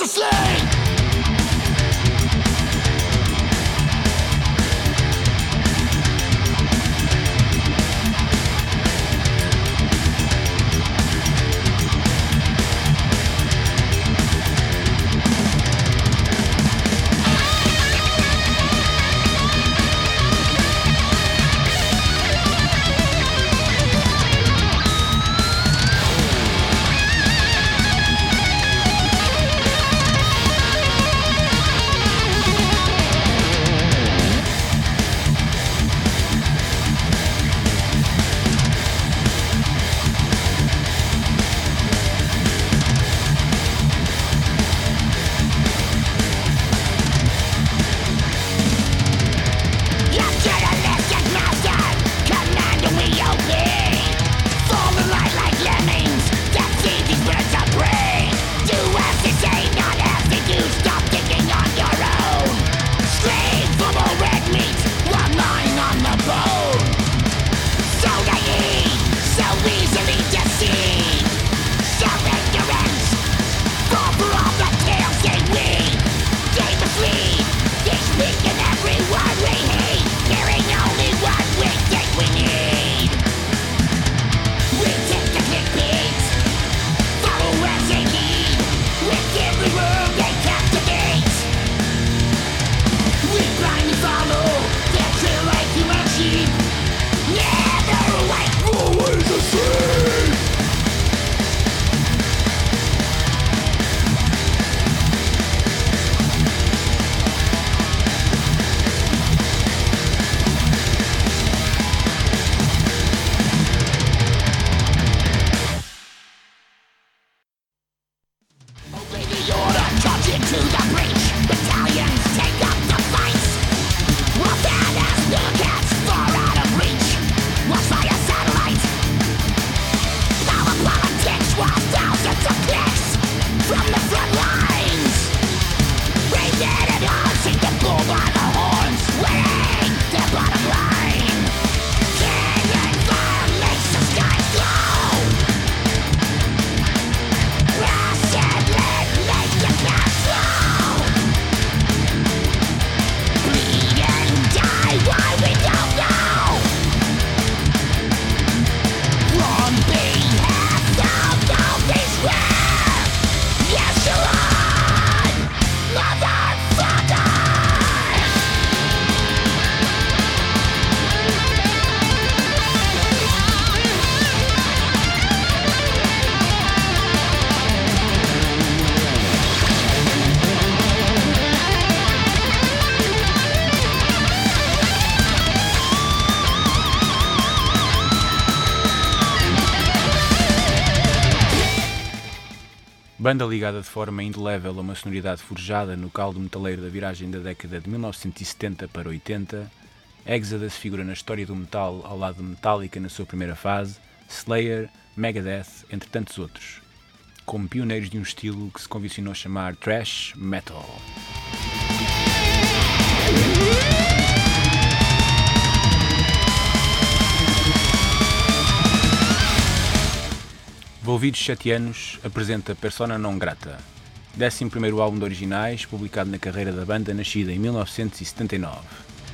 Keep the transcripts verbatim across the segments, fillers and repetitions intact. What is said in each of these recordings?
sleep. Banda ligada de forma indelével a uma sonoridade forjada no caldo metaleiro da viragem da década de mil novecentos e setenta para oitenta, Exodus figura na história do metal ao lado de Metallica na sua primeira fase, Slayer, Megadeth, entre tantos outros, como pioneiros de um estilo que se convencionou chamar thrash metal. Envolvidos sete anos, apresenta Persona Non Grata, décimo primeiro álbum de originais publicado na carreira da banda nascida em mil novecentos e setenta e nove.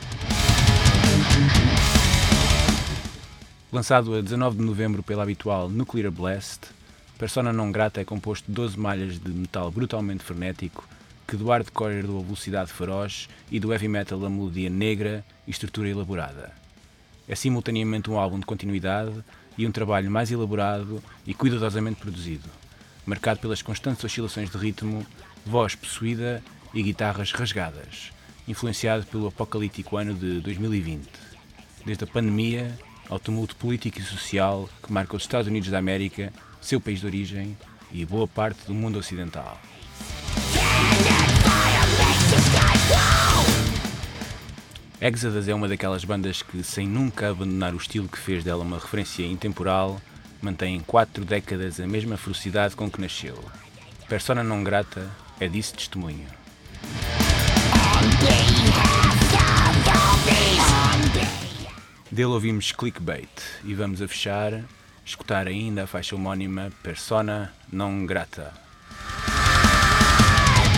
Lançado a dezanove de novembro pela habitual Nuclear Blast, Persona Non Grata é composto de doze malhas de metal brutalmente frenético que do hardcore herdou a velocidade feroz e do heavy metal a melodia negra e estrutura elaborada. É simultaneamente um álbum de continuidade e um trabalho mais elaborado e cuidadosamente produzido, marcado pelas constantes oscilações de ritmo, voz possuída e guitarras rasgadas, influenciado pelo apocalíptico ano de dois mil e vinte, desde a pandemia ao tumulto político e social que marca os Estados Unidos da América, seu país de origem e boa parte do mundo ocidental. Exodus é uma daquelas bandas que, sem nunca abandonar o estilo que fez dela uma referência intemporal, mantém em quatro décadas a mesma ferocidade com que nasceu. Persona Non Grata é disso testemunho. Dele ouvimos Clickbait e vamos a fechar, escutar ainda a faixa homónima Persona Non Grata.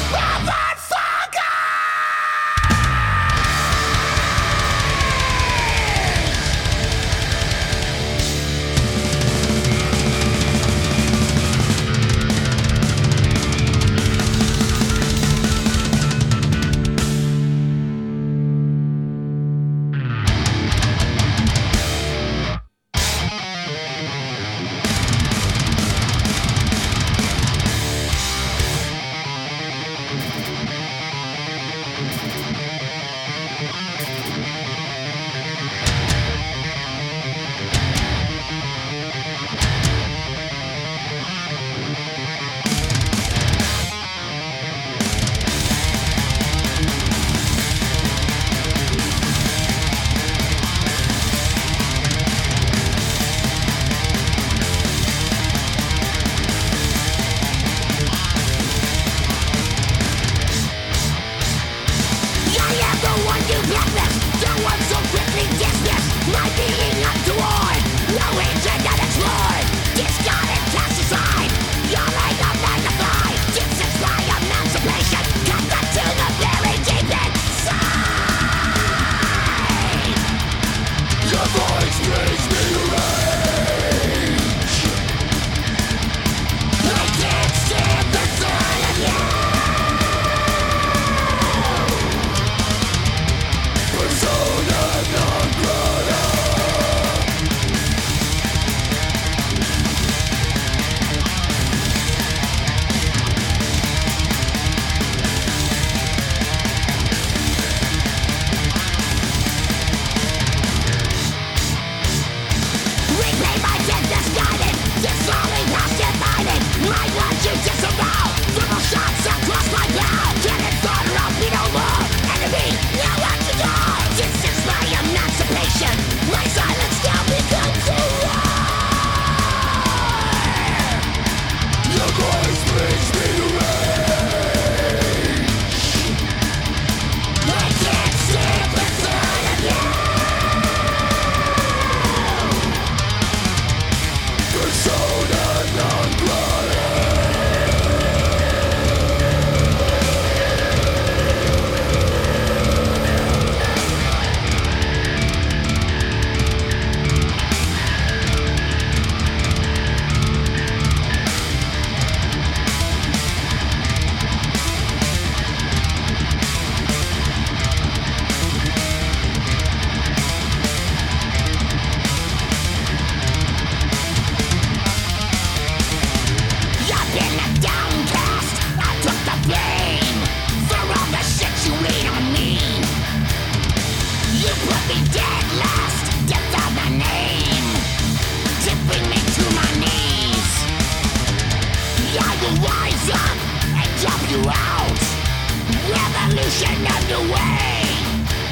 revolution underway.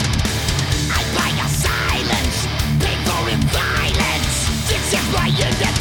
I buy your silence, pay for it violence. This is why you're